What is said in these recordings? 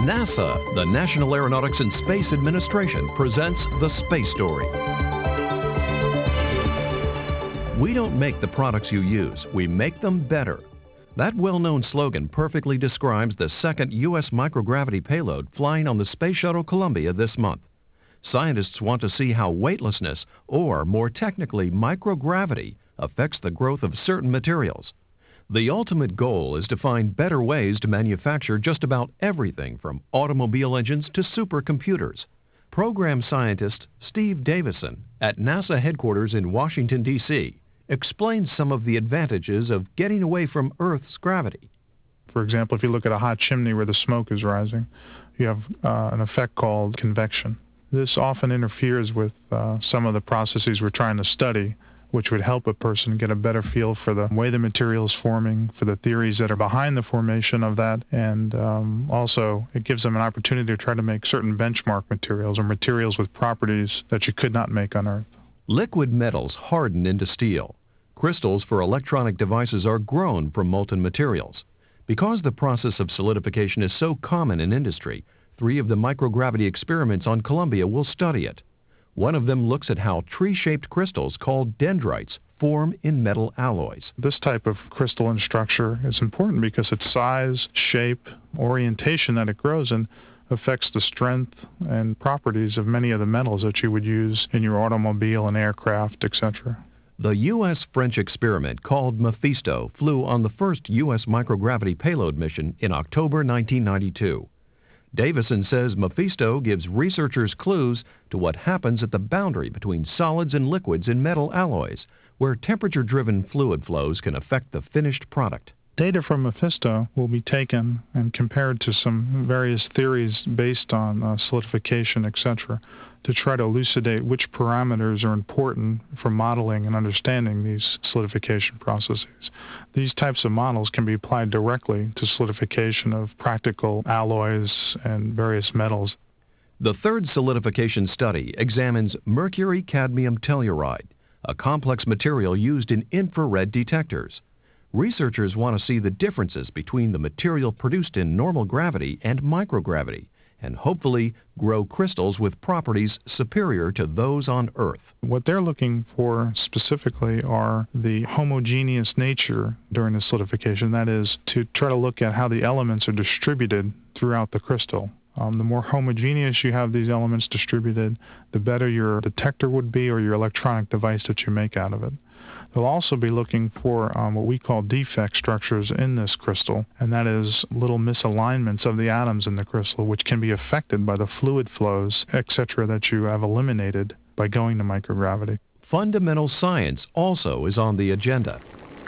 NASA, the National Aeronautics and Space Administration, presents The Space Story. We don't make the products you use, we make them better. That well-known slogan perfectly describes the second U.S. microgravity payload flying on the Space Shuttle Columbia this month. Scientists want to see how weightlessness, or more technically microgravity, affects the growth of certain materials. The ultimate goal is to find better ways to manufacture just about everything from automobile engines to supercomputers. Program scientist Steve Davison at NASA headquarters in Washington, D.C., explains some of the advantages of getting away from Earth's gravity. For example, if you look at a hot chimney where the smoke is rising, you have an effect called convection. This often interferes with some of the processes we're trying to study, which would help a person get a better feel for the way the material is forming, for the theories that are behind the formation of that, and also it gives them an opportunity to try to make certain benchmark materials or materials with properties that you could not make on Earth. Liquid metals harden into steel. Crystals for electronic devices are grown from molten materials. Because the process of solidification is so common in industry, 3 of the microgravity experiments on Columbia will study it. One of them looks at how tree-shaped crystals called dendrites form in metal alloys. This type of crystalline structure is important because its size, shape, orientation that it grows in affects the strength and properties of many of the metals that you would use in your automobile and aircraft, etc. The U.S.-French experiment called Mephisto flew on the first U.S. microgravity payload mission in October 1992. Davison says Mephisto gives researchers clues to what happens at the boundary between solids and liquids in metal alloys, where temperature-driven fluid flows can affect the finished product. Data from Mephisto will be taken and compared to some various theories based on solidification, etc., to try to elucidate which parameters are important for modeling and understanding these solidification processes. These types of models can be applied directly to solidification of practical alloys and various metals. The third solidification study examines mercury-cadmium telluride, a complex material used in infrared detectors. Researchers want to see the differences between the material produced in normal gravity and microgravity, and hopefully grow crystals with properties superior to those on Earth. What they're looking for specifically are the homogeneous nature during the solidification. That is, to try to look at how the elements are distributed throughout the crystal. The more homogeneous you have these elements distributed, the better your detector would be or your electronic device that you make out of it. They'll also be looking for what we call defect structures in this crystal, and that is little misalignments of the atoms in the crystal, which can be affected by the fluid flows, etc., that you have eliminated by going to microgravity. Fundamental science also is on the agenda.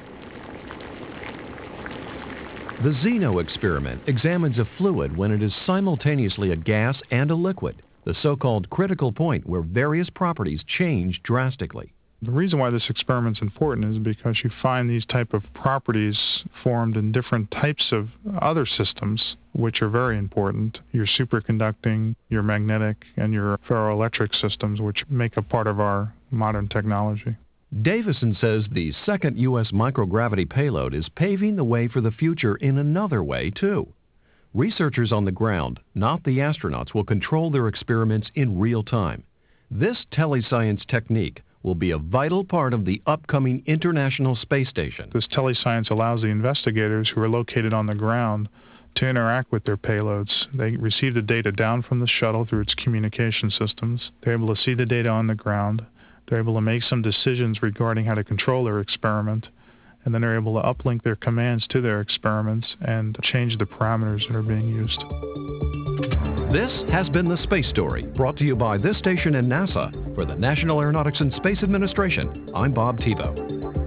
The Zeno experiment examines a fluid when it is simultaneously a gas and a liquid, the so-called critical point where various properties change drastically. The reason why this experiment is important is because you find these type of properties formed in different types of other systems, which are very important. Your superconducting, your magnetic, and your ferroelectric systems, which make a part of our modern technology. Davison says the second U.S. microgravity payload is paving the way for the future in another way, too. Researchers on the ground, not the astronauts, will control their experiments in real time. This telescience technique will be a vital part of the upcoming International Space Station. This telescience allows the investigators who are located on the ground to interact with their payloads. They receive the data down from the shuttle through its communication systems. They're able to see the data on the ground. They're able to make some decisions regarding how to control their experiment, and then they're able to uplink their commands to their experiments and change the parameters that are being used. This has been The Space Story, brought to you by this station and NASA. For the National Aeronautics and Space Administration, I'm Bob Tivo.